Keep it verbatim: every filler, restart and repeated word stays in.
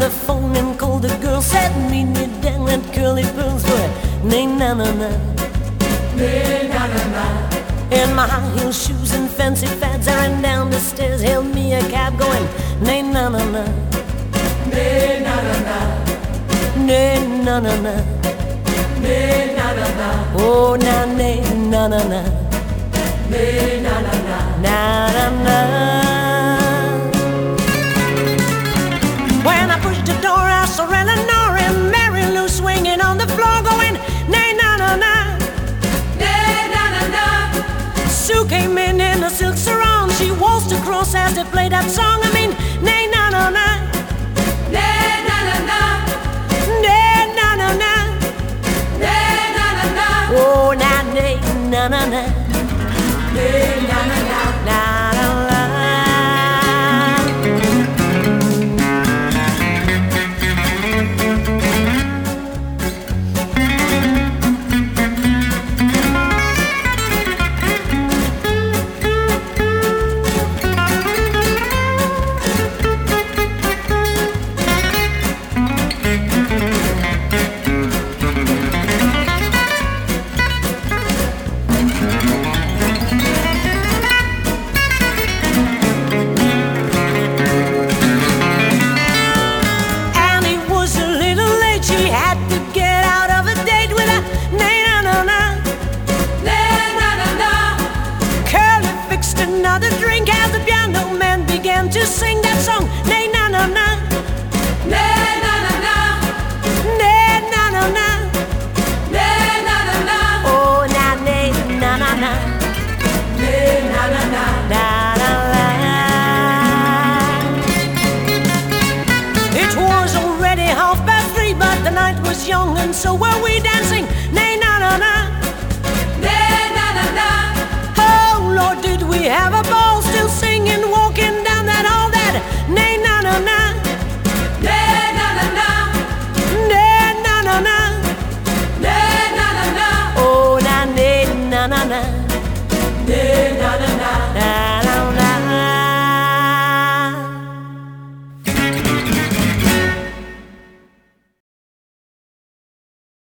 the phone and called the girl, said meet me down at Curly Pearl's boy. Nay na na na, nay na na na. In my high heel shoes and fancy fads, I ran down the stairs, hailed me a cab going, nay na na na, nay na na na, nay na na na, nay na na na. Oh na nay na na na, nay na na na, na na na. When I pushed the door, I saw Eleanor and Mary Lou swinging on the floor, going, nay na na na, nay na na na. Sue came in in a silk sarong. She waltzed across as they played that song. I mean, nay na na na, nay na na na, nay na na na, nay na na na. Oh na nay na na na, nay na na na, na na na. To sing that song, nay na na na, nay na na na, nay na na na, nay na na na. Oh na nay na na na, nay na na na, na na na. It was already half past three, but the night was young and so